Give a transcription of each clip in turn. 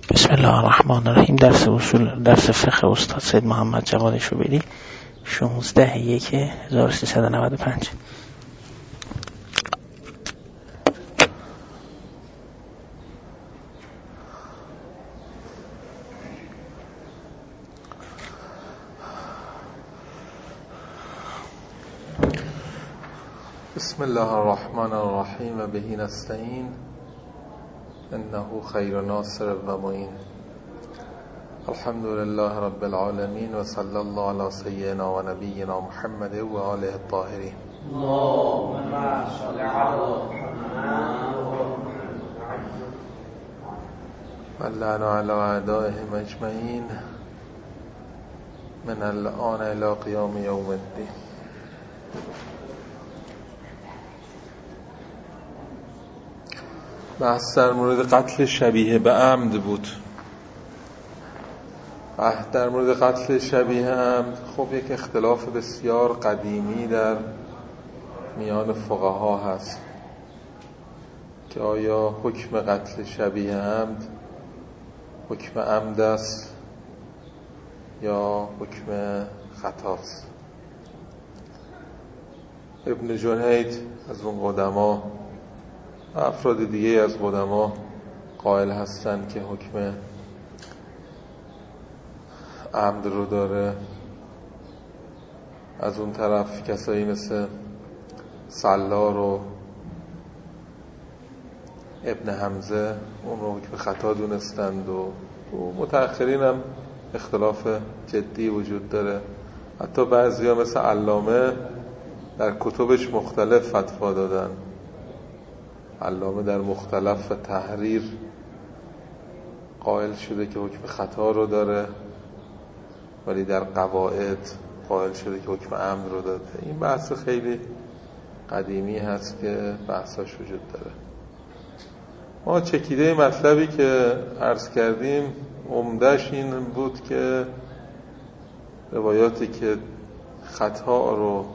بسم الله الرحمن الرحیم. درس فقه استاد سید محمد جواد شوبری 16/1/1395. بسم الله الرحمن الرحیم و بهی نستعین انه خیر ناصر و معین. الحمد لله رب العالمین و صلی الله علی سیدنا و نبینا محمد و آله الطاهرین. اللهم صل علی محمد و لعن علی اعدائهم اجمعین من الآن الی قیام یوم الدین. بحث در مورد قتل شبیه به عمد بود. در مورد قتل شبیه عمد خب یک اختلاف بسیار قدیمی در میان فقها هست که آیا حکم قتل شبیه عمد حکم عمد است یا حکم خطاست. ابن جنید از اون قدما و افراد دیگه از قدما قائل هستند که حکم عمد رو داره. از اون طرف کسایی مثل سلار و ابن حمزه اون رو حکم خطا دونستند و متأخرین هم اختلاف جدی وجود داره. حتی بعضی ها مثل علامه در کتبش مختلف فتوا دادن. علامه در مختلف و تحریر قائل شده که حکم خطا رو داره، ولی در قواعد قائل شده که حکم عمد رو داده. این بحث خیلی قدیمی هست که بحثاش وجود داره. ما چکیده مطلبی که عرض کردیم عمده‌اش این بود که روایاتی که خطا رو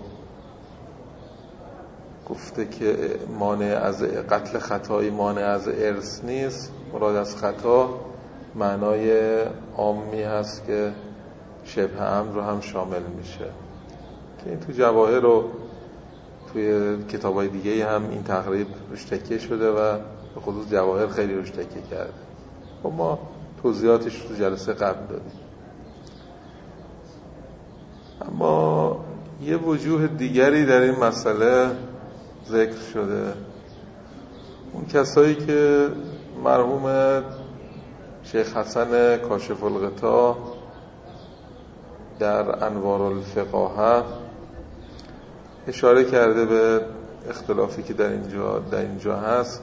گفته که مانع از قتل خطایی مانع از ارث نیست، مراد از خطا معنای عامی هست که شبه عمد رو هم شامل میشه که این تو جواهر و توی کتابای دیگه هم این تقریب روش تکیه شده و به خصوص جواهر خیلی روش تکیه کرده. خب ما توضیحاتش تو جلسه قبل دادیم. اما یه وجوه دیگری در این مسئله ذکر شده. اون کسایی که مرحوم شیخ حسن کاشف الغطا در انوار الفقاهه اشاره کرده به اختلافی که در اینجا هست.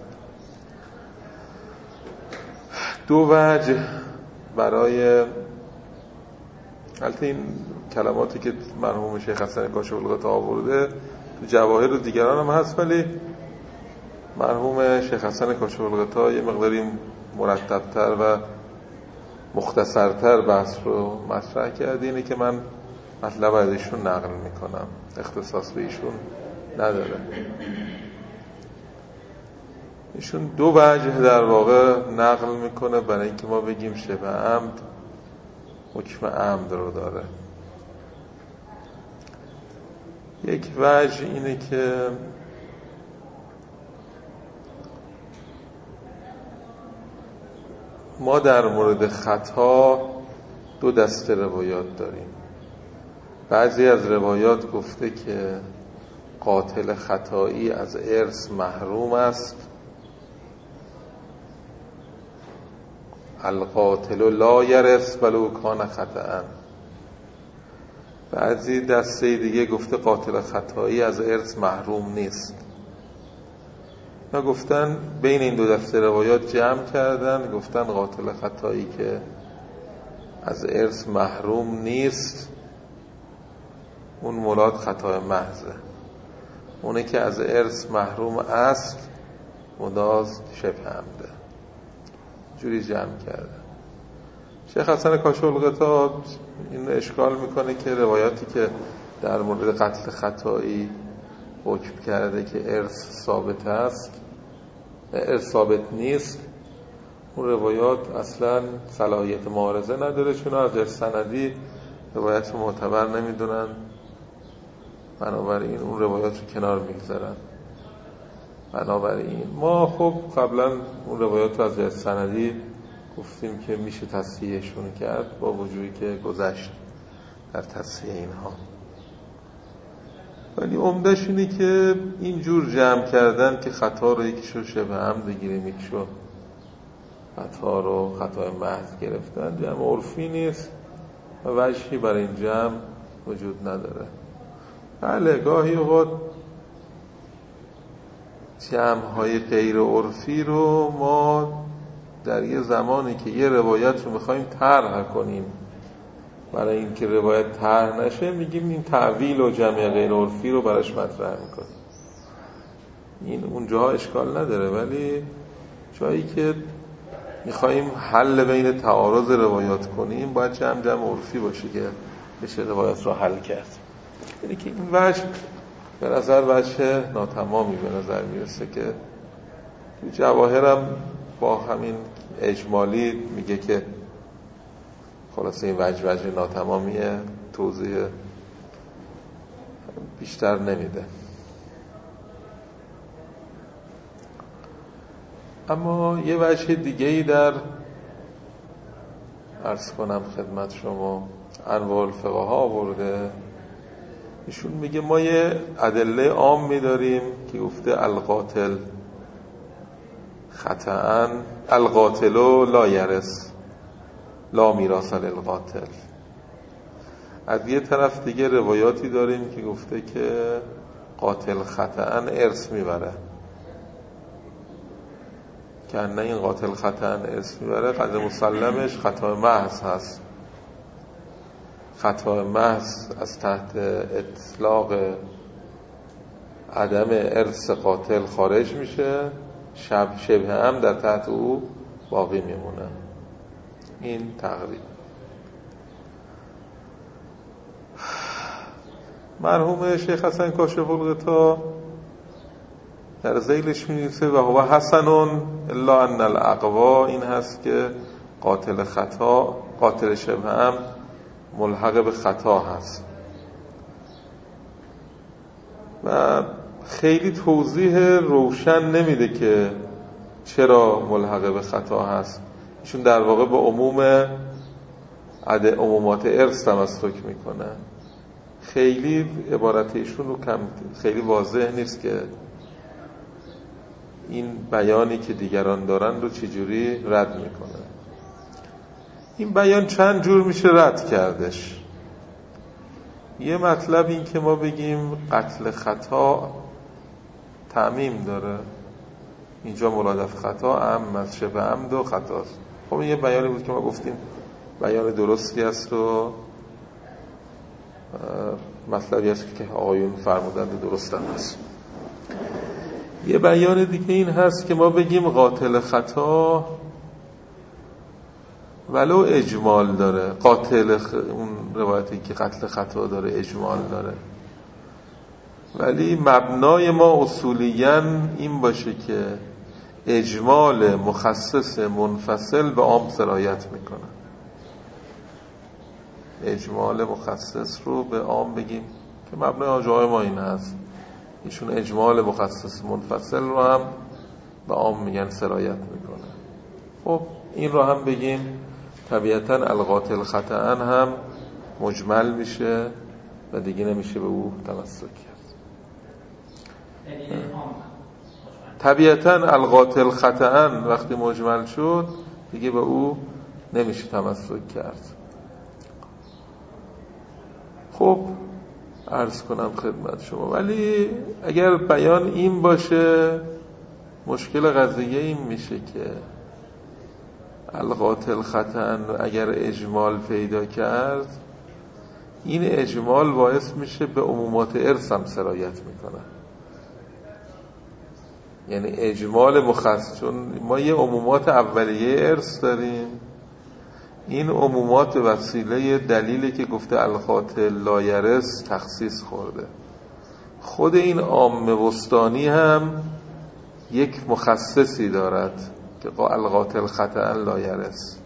دو وجه برای البته این کلماتی که مرحوم شیخ حسن کاشف الغطا آورده تو جواهر و دیگران هم هست، ولی مرحوم شیخ حسن کاشف الغطا یه مقداری مرتب‌تر و مختصرتر بحث رو مطرح کرده. اینه که من مطلب از ایشون نقل میکنم، اختصاص به ایشون نداره. ایشون دو وجه در واقع نقل میکنه برای اینکه ما بگیم شبه عمد حکم عمد رو داره. یک وجه اینه که ما در مورد خطا دو دسته روایات داریم. بعضی از روایات گفته که قاتل خطایی از ارث محروم است، القاتل لا یرث ولو کان خطأ. بعضی دسته دیگه گفته قاتل خطایی از ارث محروم نیست. ما گفتن بین این دو دسته روایات جمع کردن، گفتن قاتل خطایی که از ارث محروم نیست اون مراد خطای محضه، اونه که از ارث محروم است مراد شبه عمده. جوری جمع کردن. شیخ حسن کاشف الغطا این اشکال میکنه که روایاتی که در مورد قتل خطایی حکم کرده که ارث ثابت است، ارث ثابت نیست، اون روایات اصلا صلاحیت معارضه نداره، چون از سندی روایت رو معتبر نمیدونن، بنابراین اون روایات رو کنار میگذارن. بنابراین ما خب قبلا اون روایات رو از سندی گفتیم که میشه تصحیحشون کرد، با وجودی که گذشت در تصحیح اینها. ولی عمدش اینه که اینجور جمع کردن که خطا رو یکیشو شبه عمد بگیریم، یکیشو خطا رو خطای محض گرفتن، جمع عرفی نیست و وجهی برای این جمع وجود نداره. بله گاهی اوقات جمع‌های غیر عرفی رو ما در یه زمانی که یه روایت رو میخوایم طرح کنیم، برای اینکه روایت طرح نشه میگیم این تعویل و جمع غیر عرفی رو براش مطرح میکنیم. این اونجاها اشکال نداره، ولی جایی که میخوایم حل بین تعارض روایات کنیم باید جمع عرفی باشه که بشه روایت رو حل کرد. یعنی که این وجه به نظر وجه ناتمامی به نظر میرسه که جواهرم با همین اجمالی میگه که خلاصه این وجه ناتمامیه، توضیح بیشتر نمیده. اما یه وجه دیگه‌ای در عرض کنم خدمت شما انواع الفقه ها آورده. ایشون میگه ما یه ادله عام می‌داریم که گفته القاتل خطأً القاتل لا یرث لا میراث للقاتل. از یه طرف دیگه روایاتی داریم که گفته که قاتل خطأً ارث میبره، که نه این قاتل خطأً ارث میبره قد مسلمش خطا محض هست. خطا محض از تحت اطلاق عدم ارث قاتل خارج میشه، شبه هم در تحت او باقی میمونه. این تقریب مرحوم شیخ حسن کاشف الغطا در ذیلش می‌نویسه و هو حسن الا ان الاقوا، این هست که قاتل خطا قاتل شبه هم ملحق به خطا هست و خیلی توضیح روشن نمیده که چرا ملحق به خطا هست. ایشون در واقع به عمومات ارث تمسک میکنه. خیلی عبارت ایشون رو خیلی واضح نیست که این بیانی که دیگران دارن رو چجوری رد میکنه. این بیان چند جور میشه رد کردش. یه مطلب این که ما بگیم قتل خطا تعمیم داره، اینجا مرادف خطا عم از شبه عمد و خطاست. خب این یه بیانی بود که ما گفتیم بیان درستی است و مطلبی است که آقایون فرمودند درست هم هست. یه بیان دیگه این هست که ما بگیم قاتل خطا ولو اجمال داره، اون روایتی که قتل خطا داره اجمال داره، ولی مبنای ما اصولیاً این باشه که اجمال مخصص منفصل به عام سرایت میکنه. اجمال مخصص رو به عام بگیم که مبنای آجای ما این هست. ایشون اجمال مخصص منفصل رو هم به عام میگن سرایت میکنه. خب این رو هم بگیم طبیعتاً القاتل خطأً هم مجمل میشه و دیگه نمیشه به او تمسک کرد. طبیعتاً القاتل خطأً وقتی مجمل شد دیگه به او نمیشه تمسک کرد. خب عرض کنم خدمت شما، ولی اگر بیان این باشه مشکل قضیه این میشه که القاتل خطأ اگر اجمال پیدا کرد این اجمال باعث میشه به عمومات ارث هم سرایت میکنه. یعنی اجمال مخصص، چون ما یه عمومات اولیه ارث داریم، این عمومات وسیله دلیلی که گفته القاتل لا یرث تخصیص خورده. خود این عام وسطانی هم یک مخصصی دارد که القاتل خطأ لا یرث.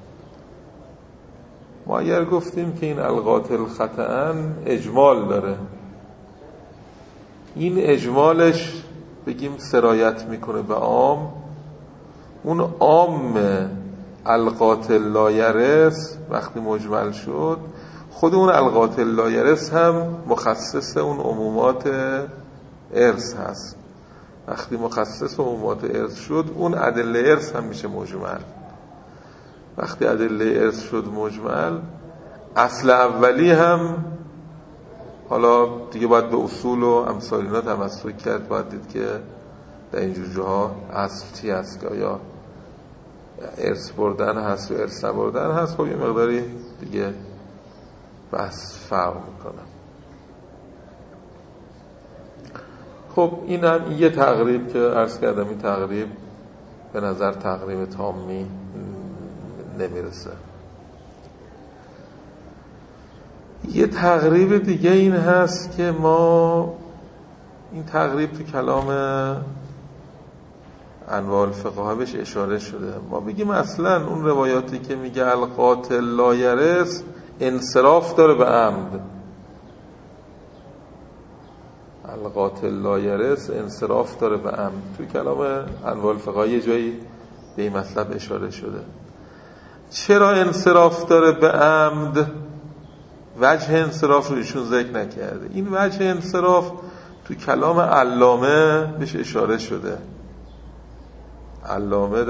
ما اگر گفتیم که این القاتل خطأ اجمال داره، این اجمالش بگیم سرایت میکنه به عام، اون عام القاتل لا یرث وقتی مجمل شد، خود اون القاتل لا یرث هم مخصص اون عمومات ارث هست. وقتی مخصص عمومات ارث شد، اون ادله ارث هم میشه مجمل. وقتی ادله ارث شد مجمل، اصل اولی هم حالا دیگه باید به اصول و امثال اینا تمسک کرد، باید دید که در اینجور جاها اصل چی هست، که آیا ارث بردن هست یا ارث نبردن هست. خب یه مقداری دیگه بحث فرق میکنه. خب این هم یه تقریب که عرض کردم، این تقریب به نظر تقریب تامی نمیرسه. یه تقریب دیگه این هست که ما این تقریب تو کلام انواع الفقه بهش اشاره شده. ما بگیم اصلا اون روایاتی که میگه القاتل لا یرث انصراف داره به عمد. القاتل لا یرث انصراف داره به عمد. تو کلام انواع الفقه یه جایی به این مطلب اشاره شده. چرا انصراف داره به عمد؟ وجه انصراف رو ایشون ذکر نکرده. این وجه انصراف تو کلام علامه بهش اشاره شده. علامه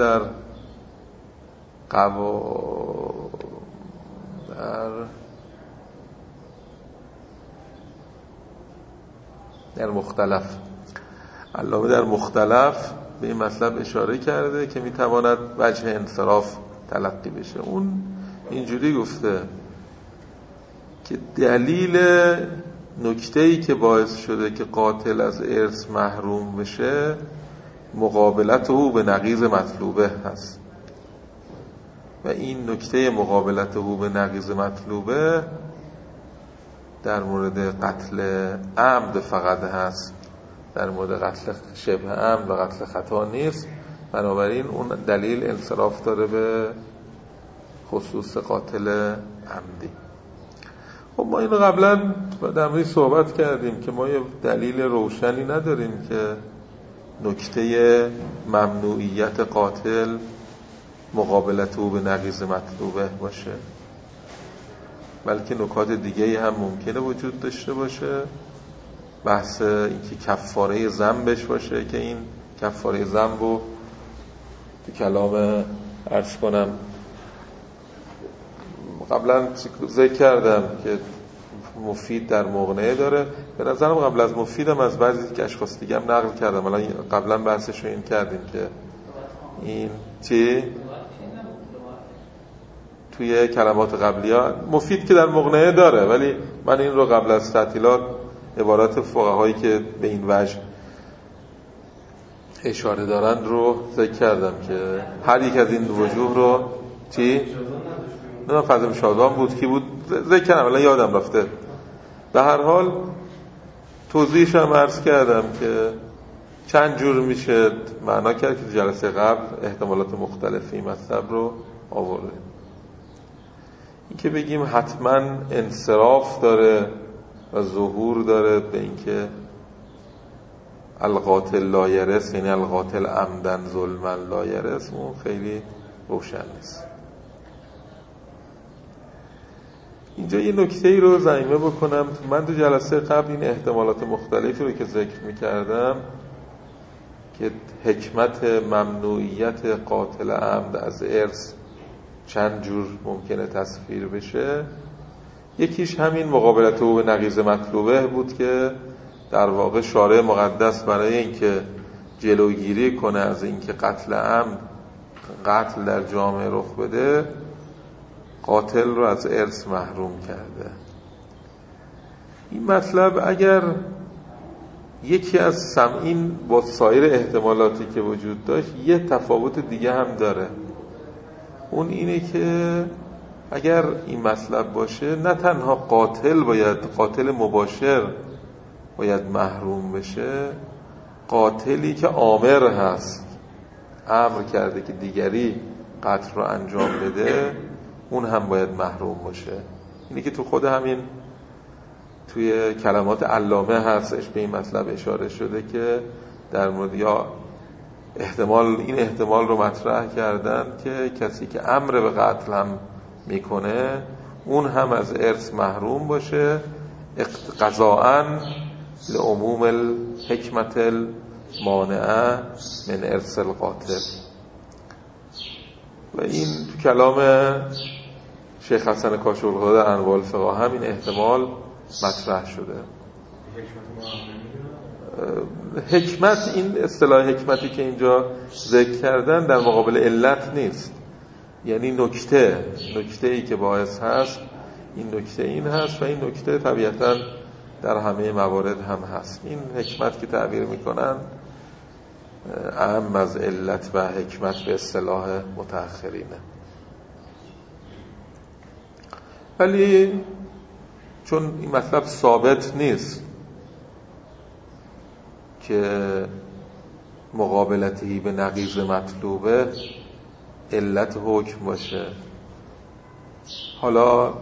در مختلف، علامه در مختلف به این مطلب اشاره کرده که میتواند وجه انصراف تلقی بشه. اون اینجوری گفته که دلیل نکته‌ای که باعث شده که قاتل از ارث محروم بشه مقابلت او به نقیض مطلوبه هست، و این نکته مقابلت او به نقیض مطلوبه در مورد قتل عمد فقط هست، در مورد قتل شبه عمد و قتل خطا نیست. بنابراین اون دلیل انصراف داره به خصوص قاتل عمدی. خب ما اینو قبلا در موردش صحبت کردیم که ما یه دلیل روشنی نداریم که نکته ممنوعیت قاتل مقابلت او به نقیض مطلوبه باشه، بلکه نکات دیگه‌ای هم ممکنه وجود داشته باشه. بحث اینکه کفاره ذنبش باشه، که این کفاره ذنب رو تو کلام عرض کنم قبلا ذکر کردم که مفید در مغنیه داره. به نظرم قبل از مفیدم از بعضی که اشخاص دیگه هم نقل کردم، الان قبلا بحثش رو این کردیم که این چی توی کلمات قبلی ها مفید که در مغنیه داره، ولی من این رو قبل از تعطیلات عبارات فقهایی که به این وجه اشاره دارند رو ذکر کردم که هر یک از این دو وجوه رو چی؟ نه فضل شادان بود کی بود ذکر کردم، الان یادم رفته. به هر حال توضیحش هم عرض کردم که چند جور میشه معنا کرد که جلسه قبل احتمالات مختلفی مطلب رو آورده. این که بگیم حتما انصراف داره و ظهور داره به اینکه القاتل لا یرث، یعنی القاتل عمدن ظلما لا یرث، اون خیلی روشن نیست. اینجا یه نکته‌ای رو ضمیمه بکنم. من تو جلسه قبل این احتمالات مختلفی رو که ذکر می‌کردم که حکمت ممنوعیت قاتل عمد از ارث چند جور ممکنه تصویر بشه، یکیش همین مقابلت او به نقیض مطلوبه بود که در واقع شارع مقدس برای اینکه جلوگیری کنه از اینکه قتل عمد قتل در جامعه رخ بده، قاتل رو از ارث محروم کرده. این مطلب اگر یکی از این با سایر احتمالاتی که وجود داشت یه تفاوت دیگه هم داره. اون اینه که اگر این مطلب باشه نه تنها قاتل مباشر باید محروم بشه، قاتلی که آمر هست امر کرده که دیگری قتل رو انجام بده، اون هم باید محروم باشه. اینی که تو خود همین توی کلمات علامه هستش به این مطلب اشاره شده که در مورد یا این احتمال رو مطرح کردن که کسی که امر به قتل هم میکنه اون هم از ارث محروم باشه، قضاءً لعموم الحکمت المانعه من ارث القاتل. و این تو کلام شیخ حسن کاشف‌القوا در انواع الفقه هم این احتمال مطرح شده. حکمت، این اصطلاح حکمتی که اینجا ذکر کردن در مقابل علت نیست، یعنی نکته‌ای که باعث هست این نکته این هست و این نکته طبیعتاً در همه موارد هم هست. این حکمت که تعبیر میکنن اعم از علت و حکمت به اصطلاح متأخرینه. ولی چون این مطلب ثابت نیست که مقابلتی به نقیض مطلوبه علت حکم باشه، حالا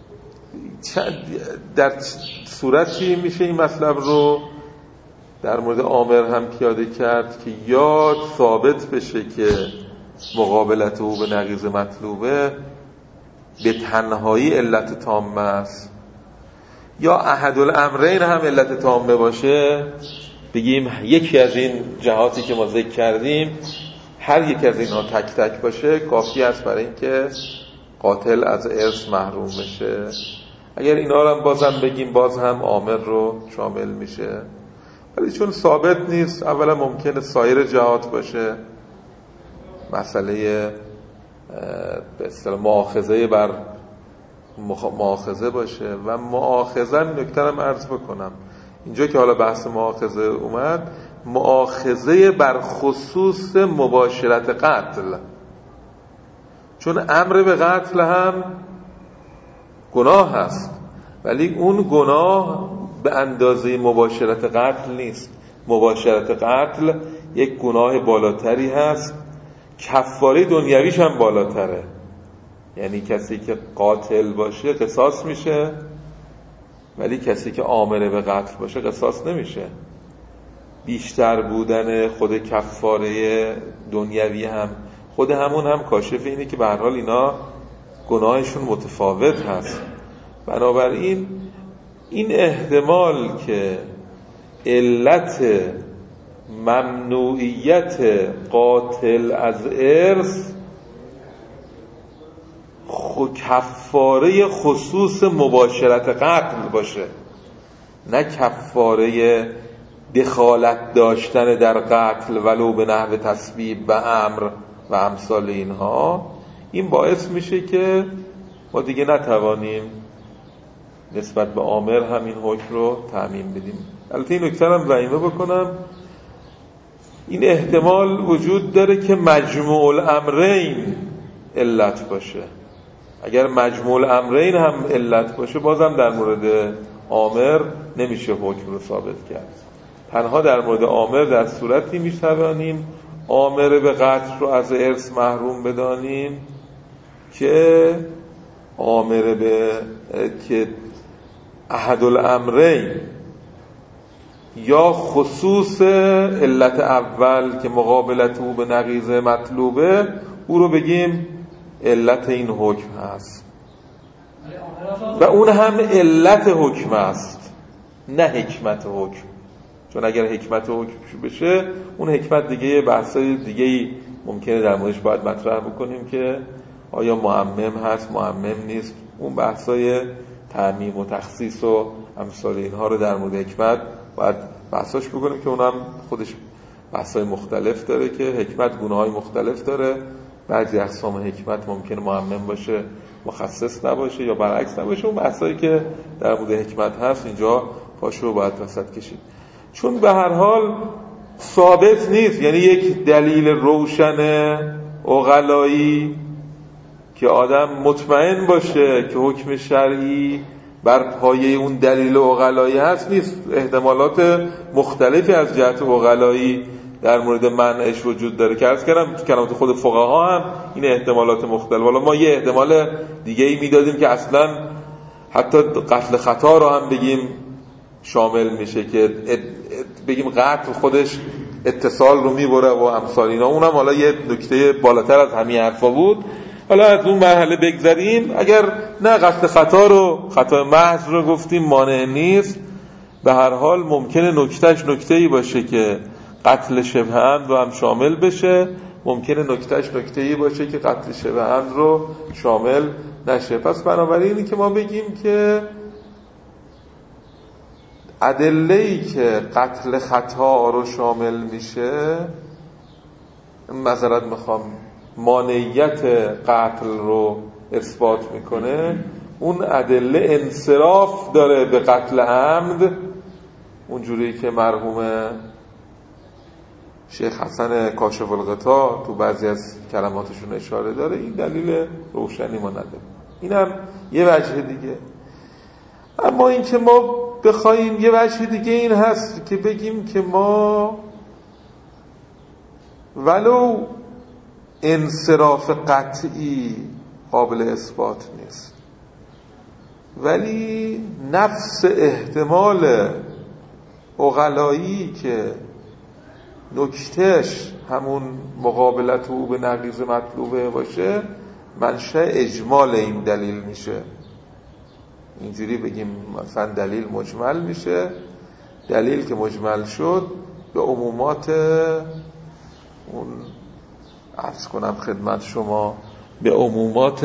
در صورتی میشه این مطلب رو در مورد آمر هم پیاده کرد که یا ثابت بشه که مقابلت او به نقیض مطلوبه به تنهایی علت تامه است، یا احدالامرین هم علت تامه باشه، بگیم یکی از این جهاتی که ما ذکر کردیم هر یک از اینها تک تک باشه کافی است برای اینکه قاتل از ارث محروم بشه. اگر اینا رو هم بازم بگیم باز هم عامل رو شامل میشه، ولی چون ثابت نیست اولا ممکنه سایر جهات باشه، مسئله به اصطلاح مؤاخذه بر مؤاخذه باشه و مؤاخذه نکته رو عرض بکنم اینجا که حالا بحث مؤاخذه اومد، مؤاخذه بر خصوص مباشرت قتل، چون امر به قتل هم گناه هست ولی اون گناه به اندازه مباشرت قتل نیست. مباشرت قتل یک گناه بالاتری هست، کفاره دنیویش هم بالاتره، یعنی کسی که قاتل باشه قصاص میشه ولی کسی که آمر به قتل باشه قصاص نمیشه. بیشتر بودن خود کفاره دنیوی هم خود همون هم کاشف اینه که به هر حال اینا گناهشون متفاوت هست. بنابراین این احتمال که علت ممنوعیت قاتل از ارث کفاره خصوص مباشرت قتل باشه، نه کفاره دخالت داشتن در قتل ولو به نحو تسبیب و امر و امثال اینها، این باعث میشه که ما دیگه نتوانیم نسبت به آمر همین حکم رو تعمیم بدیم. البته این نکته هم ضمیمه بکنم، این احتمال وجود داره که مجموع الامرین علت باشه. اگر مجموع الامرین هم علت باشه بازم در مورد آمر نمیشه حکم رو ثابت کرد. تنها در مورد آمر در صورتی میتوانیم آمر به قتل رو از ارث محروم بدانیم که آمر به که احدالامرین یا خصوص علت اول که مقابلت او به نقیض مطلوبه او رو بگیم علت این حکم هست و اون هم علت حکم است نه حکمت حکم. چون اگر حکمت حکم بشه اون حکمت دیگه بحثای دیگه ممکنه در موردش باید مطرح بکنیم که آیا معمم هست معمم نیست، اون بحثای تعمیم و تخصیص و امثال اینها رو در مورد حکمت باید بحثاش بکنیم که اونم خودش بحثای مختلف داره که حکمت گونه‌های مختلف داره. بعضی اقسام حکمت ممکنه معمم باشه مخصص نباشه یا برعکس نباشه. اون بحثایی که در مورد حکمت هست اینجا پاشو باید وسط کشید، چون به هر حال ثابت نیست، یعنی یک دلیل روشن عقلایی که آدم مطمئن باشه که حکم شرعی بر پایه اون دلیل عقلایی هست نیست. احتمالات مختلفی از جهت عقلایی در مورد منعش وجود داره که عرض کردم تو کلمات خود فقها هم این احتمالات مختلف. حالا ما یه احتمال دیگه ای میدادیم که اصلا حتی قتل خطا رو هم بگیم شامل میشه که بگیم قتل خودش اتصال رو میبره و امثال اینا. اونم حالا یه نکته بالاتر از همین حرفا بود. حالا از اون مرحله بگذریم. اگر نه قتل خطا رو، خطا محض رو گفتیم مانع نیست، به هر حال ممکنه نکتهش نکته‌ای باشه که قتل شبه عمد رو هم شامل بشه، ممکنه نکتهش نکته‌ای باشه که قتل شبه عمد رو شامل نشه. پس بنابراین اینی که ما بگیم که ادله‌ای که قتل خطا رو شامل میشه، معذرت میخوام، مانعیت قتل رو اثبات میکنه، اون ادله انصراف داره به قتل عمد، اونجوری که مرحوم شیخ حسن کاشف الغطا تو بعضی از کلماتشون اشاره داره، این دلیل روشنی ما نداره. اینم یه وجه دیگه. اما این که ما بخوایم، یه وجه دیگه این هست که بگیم که ما ولو انصراف قطعی قابل اثبات نیست، ولی نفس احتمال عقلایی که نکتهش همون مقابلت او به نقیض مطلوبه باشه، منشأ اجمال این دلیل میشه. اینجوری بگیم مثلا دلیل مجمل میشه، دلیل که مجمل شد به عمومات اون عرض کنم خدمت شما، به عمومات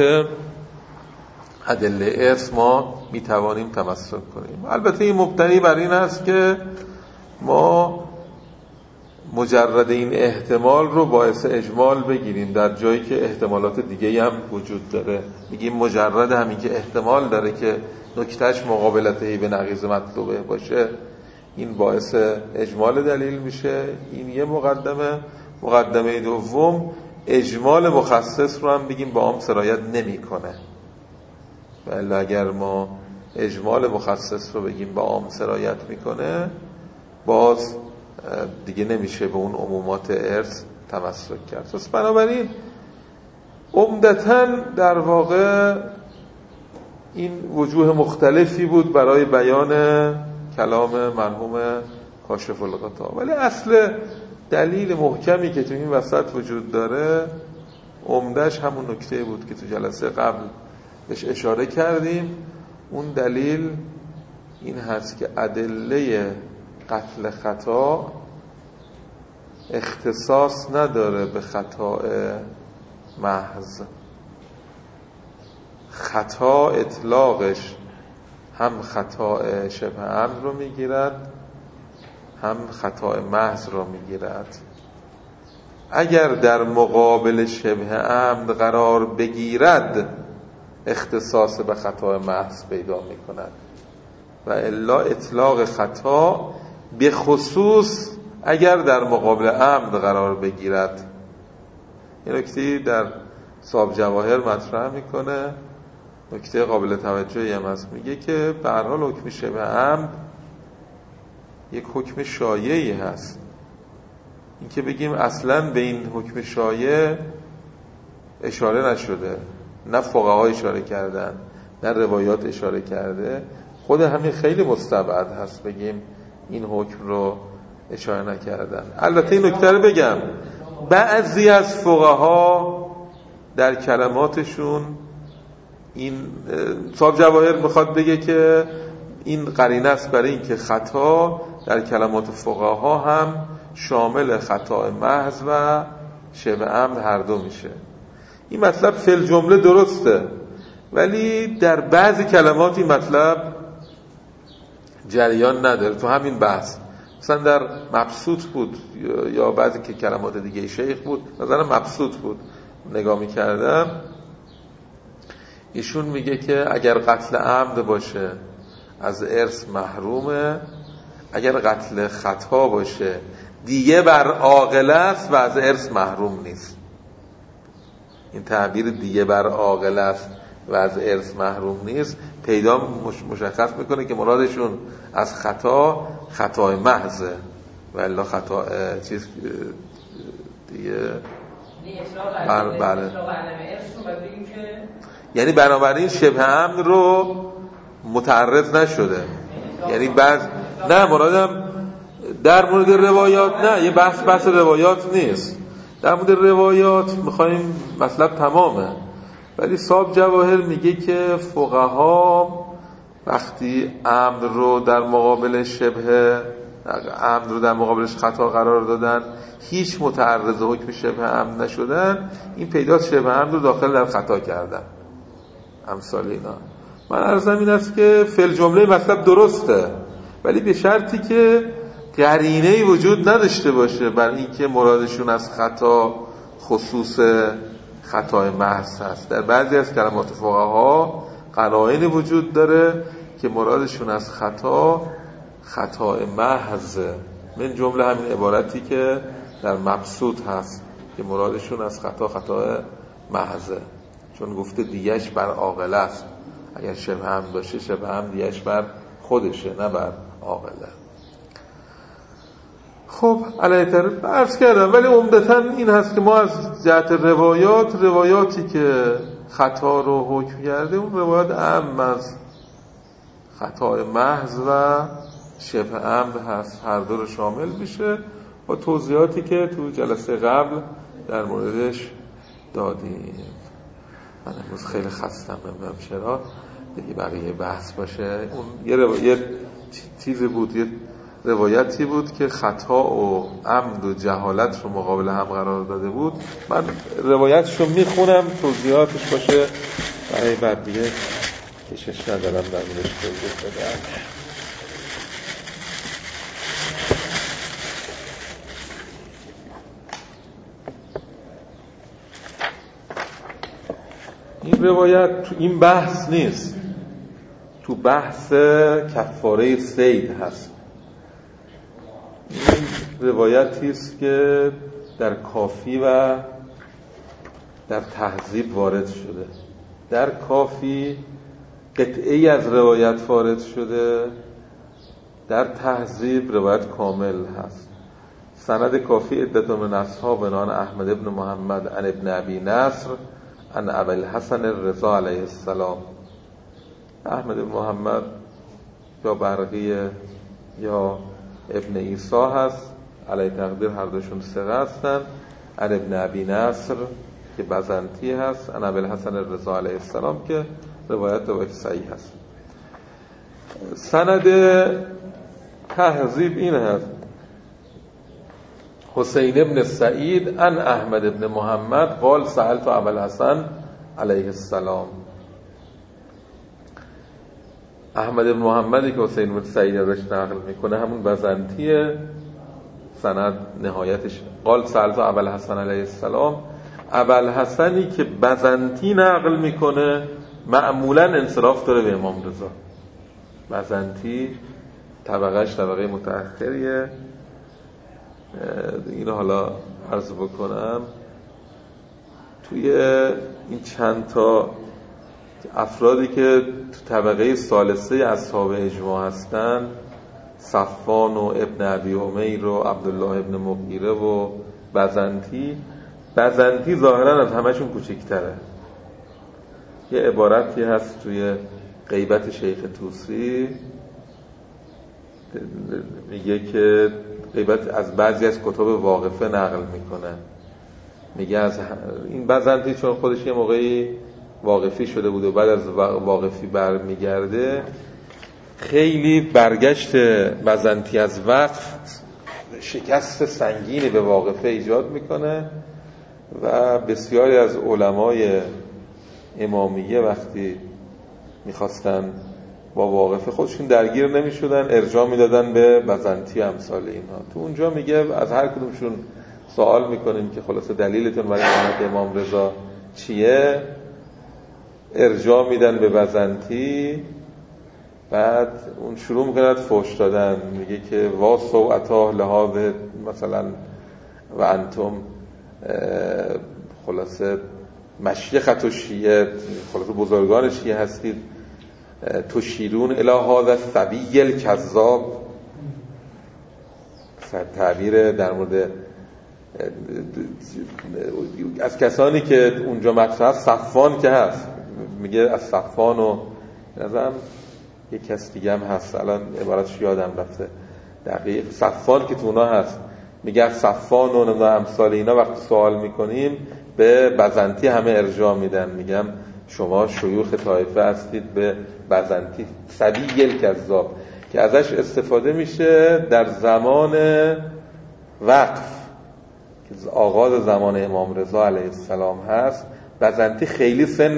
ادله ارث ما میتوانیم تمسک کنیم. البته این مبتنی بر این است که ما مجرد این احتمال رو باعث اجمال بگیریم در جایی که احتمالات دیگه هم وجود داره. میگیم مجرد همین که احتمال داره که نکتهش مقابلتهی به نقیض مطلوبه باشه، این باعث اجمال دلیل میشه. این یه مقدمه. مقدمه دوم، اجمال مخصص رو هم بگیم با عام سرایت نمیکنه. ولی اگر ما اجمال مخصص رو بگیم با عام سرایت میکنه، باز دیگه نمیشه به اون عمومات ارث تمسک کرد. پس بنابراین عمدتاً در واقع این وجوه مختلفی بود برای بیان کلام مرحوم کاشف الغطا، ولی اصل دلیل محکمی که تو این وسط وجود داره عمدهش همون نکته بود که تو جلسه قبل بهش اشاره کردیم. اون دلیل این هست که ادله قتل خطا اختصاص نداره به خطا محض. خطا اطلاقش هم خطا شبه عمد رو میگیرد، هم خطا محض رو میگیرد. اگر در مقابل شبه عمد قرار بگیرد، اختصاص به خطا محض پیدا میکند، و الا اطلاق خطا به خصوص اگر در مقابل عمد قرار بگیرد. این نکته در صاحب جواهر مطرح میکنه، نکته قابل توجهی هم هست. میگه که به هر حال حکم شبه عمد یک حکم شایعی هست. این که بگیم اصلا به این حکم شایع اشاره نشده، نه فقها اشاره کردن نه روایات اشاره کرده، خود همین خیلی مستبعد هست بگیم این حکم رو اشاره نکردن. البته این نکته رو بگم، بعضی از فقها در کلماتشون این صاحب جواهر میخواد بگه که این قرینه است برای این که خطا در کلمات فقها هم شامل خطا محض و شبه عمد هر دو میشه. این مطلب فی الجمله درسته، ولی در بعضی کلمات این مطلب جریان نداره. تو همین بحث مثلا در مبسوط بود یا بعضی که کلمات دیگه شیخ بود، مثلا مبسوط بود نگاه میکردم، ایشون میگه که اگر قتل عمد باشه از ارث محرومه، اگر قتل خطا باشه دیگه بر عاقل است و از ارث محروم نیست. این تعبیر دیگه بر عاقل است و از ارث محروم نیست پیدا مشخص میکنه که مرادشون از خطا محضه، و الا خطا چیز دیگه بله. یعنی بنابراین شبه عمد رو متعرض نشده. یعنی نه مرادم در مورد روایات، نه یه بحث روایات نیست. در مورد روایات میخوایم مطلب تمامه، ولی صاحب جواهر میگه که فقها وقتی عمد رو در مقابل شبه عمد رو در مقابلش خطا قرار دادن، هیچ متعرض حکم شبه عمد نشدن، این پیداست شبه عمد رو داخل در خطا کردن. امثال اینا. من عرضم این است که فی الجمله مطلب درسته، ولی به شرطی که قرینه‌ای وجود نداشته باشه بر اینکه مرادشون از خطا خصوص خطای محض هست. در بعضی از کلمات فقها قرائنی وجود داره که مرادشون از خطای محض، من جمله همین عبارتی که در مبسوط هست که مرادشون از خطای محضه، چون گفته دیگش بر عاقله است. اگر شبه هم باشه شبه هم دیگش بر خودشه نه بر عاقله. خب علیه عرض کردم، ولی عمدتاً این هست که ما از جهت روایاتی که خطا رو حکم کرده، اون روایات عام از خطای محض و شبه عمد هست، هر دو رو شامل میشه با توضیحاتی که تو جلسه قبل در موردش دادیم. من امروز خیلی خستم، نمیدونم چرا، دیگه بقیه بحث باشه. اون یه چیزی بود، یه روایتی بود که خطا و عمد و جهالت رو مقابل هم قرار داده بود. من روایتش رو میخونم، توضیحاتش باشه، برای بعد دیگه کشش ندارم در موردش توضیح بدم. این روایت تو این بحث نیست، تو بحث کفاره صید هست. این روایتی است که در کافی و در تهذیب وارد شده. در کافی قطعی از روایت وارد شده، در تهذیب روایت کامل هست. سند کافی عدت من اصحاب نان احمد ابن محمد عن ابن ابی نصر عن ابی الحسن الرضا علیه السلام. احمد ابن محمد یا برقیه یا ابن عیسی هست، علیه تقدیر هر دوشون ثقه هستن. عن ابن ابی نصر که بزنطی هست، عن ابی الحسن الرضا علیه السلام که روایت صحیح هست. سند تهذیب این هست: حسین ابن سعید عن احمد ابن محمد قال سألت ابا الحسن علیه السلام. احمد ابن محمدی که حسین ابن سعید ازش نقل میکنه همون بزنطیه. سند نهایتش قال سألت ابا الحسن علیه السلام. ابا الحسنی که بزنطی نقل میکنه معمولا انصراف داره به امام رضا. بزنطی طبقهش طبقه متأخریه. اینو حالا عرض بکنم، توی این چند تا افرادی که تو طبقه ثالثه اصحاب اجماع هستن، صفوان و ابن ابی امیر و عبدالله ابن مغیره و بزنطی ظاهرا از همشون کوچکتره. یه عبارتی هست توی غیبت شیخ طوسی، میگه که غیبت از بعضی از کتب واقفه نقل میکنه، میگه از این بزنطی چون خودش یه موقعی واقفی شده بود و بعد از واقفی برمیگرده، خیلی برگشت بزنطی از وقف شکست سنگینی به واقفه ایجاد میکنه و بسیاری از علمای امامیه وقتی میخواستن با واقفه خودشون درگیر نمیشدن، ارجاع میدادن به بزنطی امثال اینها. تو اونجا میگه از هر کدومشون سوال میکنیم که خلاصه دلیلتون برای امامت امام رضا چیه، ارجاع میدن به بزنطی. بعد اون شروع میکنه فحش دادن، میگه که وا سوءتا لهذا مثلا و انتم خلاصه مشیخت و شیعه، خلاصه بزرگان شیعه هستید، تشیرون الی هذا الصبی الکذاب. تعبیر در مورد از کسانی که اونجا مطرح هست، صفوان که هست، میگه از صفوان و نظرم یک کس دیگه هم هست، الان عبارتش یادم رفته دقیق، صفوان که تو اونا هست، میگه از صفوان و امثال اینا وقتی سوال میکنیم به بزنطی همه ارجاع میدن، میگم شما شیوخ طایفه هستید به بزنطی. صبی الکذاب که ازش استفاده میشه در زمان وقف که آغاز زمان امام رضا علیه السلام هست. بزنطی خیلی سن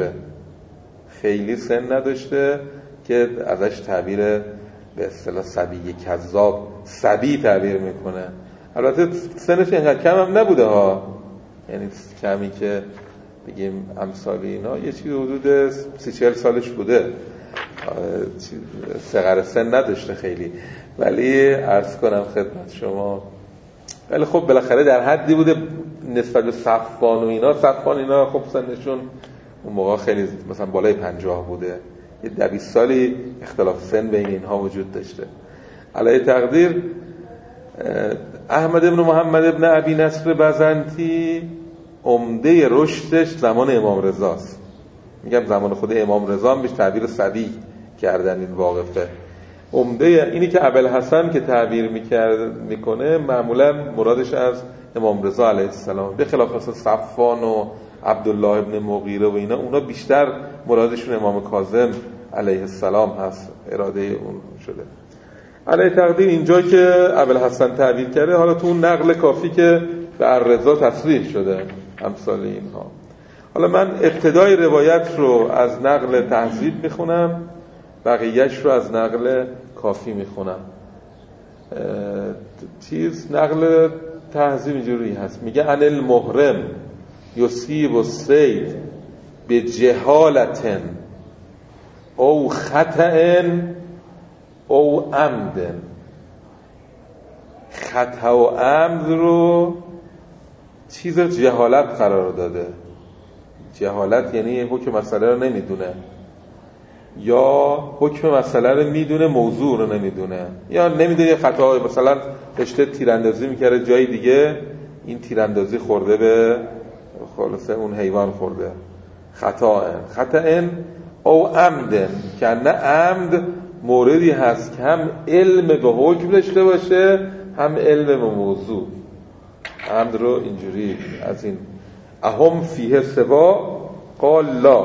نداشته که ازش تعبیر به اصطلاح صبی کذاب، صبی تعبیر میکنه. البته سنش اینقدر کم هم نبوده ها، یعنی کمی که بگیم امثالی اینا یه چیزی حدود 30-40 سالش بوده، صغر سن نداشته خیلی، ولی عرض کنم خدمت شما ولی خب بالاخره در حدی بوده نسبت به صفوان و اینا. صفوان اینا خب سنشون اون موقع خیلی مثلا بالای 50 بوده، یه 20 سالی اختلاف سن بین اینها وجود داشته. علی تقدیر احمد ابن محمد ابن ابی نصر بزنطی عمده رشدش زمان امام رضاست. میگم زمان خود امام رضا هم بهش تعبیر صبی کردن این واقفه. عمده اینی که ابوالحسن که تعبیر میکنه معمولا مرادش از امام رضا علیه السلام، به خلاف مثلا صفوان و عبدالله ابن مغیره و اینا، اونا بیشتر مرادشون امام کاظم علیه السلام هست، اراده اون شده. علیه تقدیر اینجا که ابوالحسن تعبیر کرده، حالا تو اون نقل کافی که به الرضا تصریح شده امثال اینها. حالا من ابتدای روایت رو از نقل تهذیب میخونم، بقیهش رو از نقل کافی میخونم. نقل تهذیب اینجوری هست، میگه ان المحرم یصیب الصید بجهالت او خطأ او عمد. خطا و عمد رو چیز جهالت قرار داده. جهالت یعنی حکم مسئله رو نمیدونه، یا حکم مسئله رو میدونه موضوع رو نمیدونه، یا نمیدونه خطا، مثلا داشته تیراندازی میکرده جای دیگه، این تیراندازی خورده به خلاصه اون حیوان خورده. خطا او عمد، که نه عمد موردی هست که هم علم به حکم داشته باشه هم علم به موضوع. عمد رو اینجوری از این اهم فیه سوا قال لا.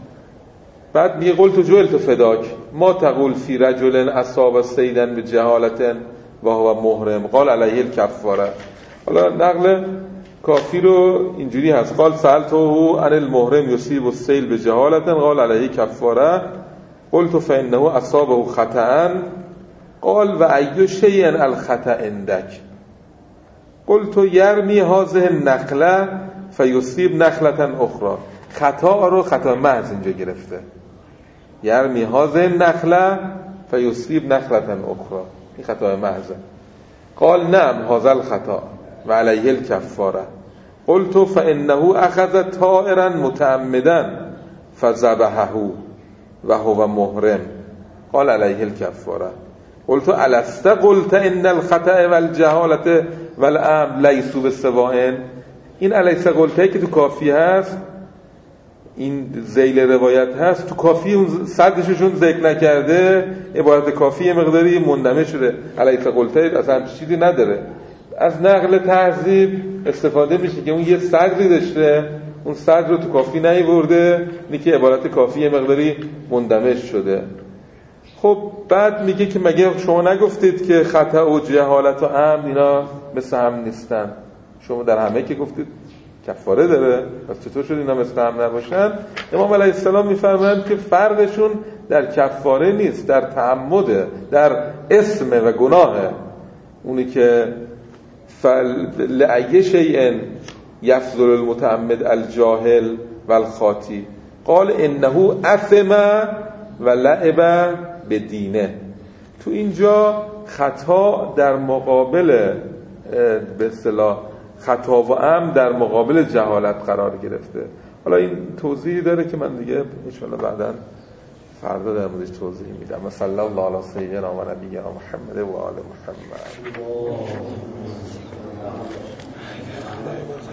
بعد میگه قلت جعلت فداک ما تقول فی رجل اصاب صیدا بجهالت و هو محرم قال علیه الکفاره. حالا نقل کافی رو اینجوری هست، قال سألته عن المحرم یصیب الصید بجهالت قال علیه کفاره قلت فانه اصابه خطأ قال و ای شیء الخطأ عندک قلت یرمی هذه النخله فیصیب نخلة اخرى. خطا رو خطا محض اینجا گرفته، یرمی هذه النخله فیصیب نخلة اخرى، این خطا محضه. قال نعم هذا الخطا و علیه الکفاره. قلت فانه اخذ طائرا متعمدا فذبحه و هو محرم قال علیه الکفاره. قلت الست قلت ان الخطأ والجهالة والعمد لیسوا بسواء. این الیس قلته که تو کافی هست، این ذیل روایت هست، تو کافی اون صدرشون ذکر نکرده، عبارت کافی مقداری مندمج شده، الیس قلته اصلا چیزی نداره. از نقل تهذیب استفاده میشه که اون یه صدری داشته، اون صدر رو تو کافی نیورده، اینی که عبارت کافی مقداری مندمج شده. خب بعد میگه که مگه شما نگفتید که خطا و جهالت و عمد اینا مثل هم نیستن؟ شما در همه که گفتید کفاره داره، پس چطور شد اینا مثل هم نباشن؟ امام علیه السلام میفرمایند که فرقشون در کفاره نیست، در تعمده، در اسم و گناهه. اونی که لأی شیء یفضل المتعمد الجاهل والخاطی قال انه اثم و لعب به دینه. تو اینجا خطا در مقابل به اصطلاح خطا و عمد در مقابل جهالت قرار گرفته. حالا این توضیحی داره که من دیگه ان شاءالله بعداً فردا در موردش توضیح میدم. صلی الله علی سیدنا و نبینا محمد و آل محمد.